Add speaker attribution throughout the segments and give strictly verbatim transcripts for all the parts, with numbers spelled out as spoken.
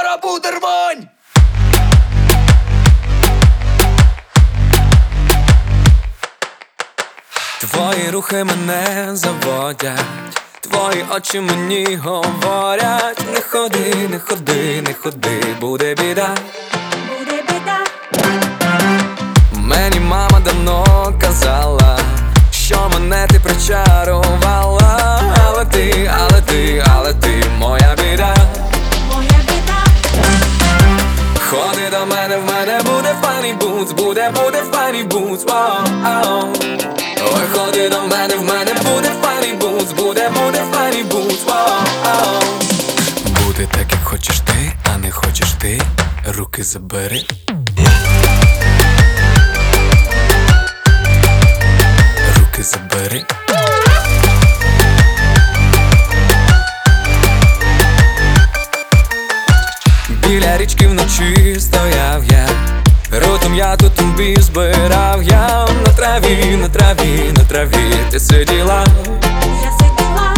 Speaker 1: зараз буде рвань.
Speaker 2: Твої рухи мене заводять, твої очі мені говорять: не ходи, не ходи, не ходи, буде біда.
Speaker 3: Буде біда.
Speaker 2: Мені мама давно казала, що мене ти причарувала. Але ти, але ти, але ти моя біда.
Speaker 3: Моя біда.
Speaker 2: Ходи до мене, в мене буде файний бутс, буде, буде файний бутс, воу. Ой, ходи до мене, в мене буде файний бутс, буде, буде файний бутс, воу. Буде так, як хочеш ти, а не хочеш ти, руки забери. Руки забери. Біля річки вночі стояв я, ротом я тут тобі збирав я. На траві, на траві, на траві ти сиділа,
Speaker 3: Я сиділа.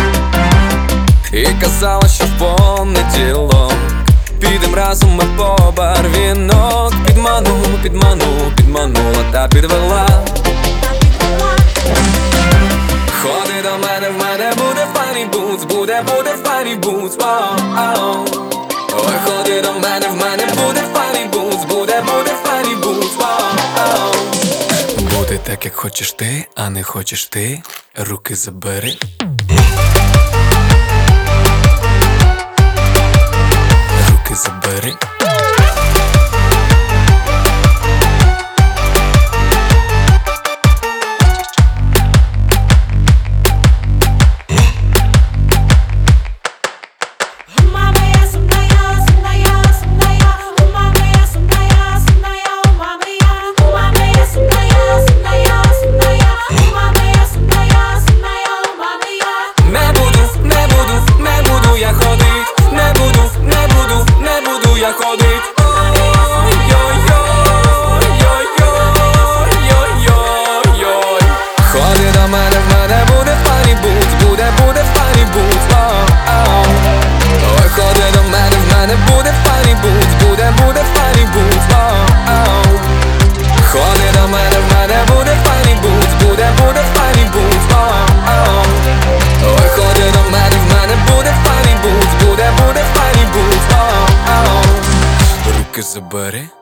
Speaker 2: і казала, що в понеділок підем разом ми по барвінок. Підману, підману, підманула та підвела.
Speaker 3: Та підвела.
Speaker 2: Ходи до мене, в мене буде файний бутс, буде, буде файний бутс, воу. Ой, ходи до мене, в мене буде файний бутс, буде, буде файний бутс, воу. Буде так, як хочеш ти, а не хочеш ти, руки забери. Руки забери.
Speaker 3: Ума моя сумная, сумная, сумная. Ума моя сумная, сумная. Ума моя. Ума моя сумная, сумная, сумная. Ума моя сумная, сумная. Ума моя.
Speaker 2: Не буду, не буду, не буду я ходить, не буду, не буду, не буду я ходить. Ой-ой-ой-ой-ой-ой-ой-ой. Ходи до мене, в мене буде файний бутс, буде, буде файний бутс, воу. Ой, ходи до мене, в мене буде файний бутс, буде, буде файний бутс, воу. Ходи до мене, в мене буде файний бутс, буде, буде файний бутс, воу. Ой, ходи до мене, в мене буде файний бутс, буде, буде файний бутс, воу. Руки забери.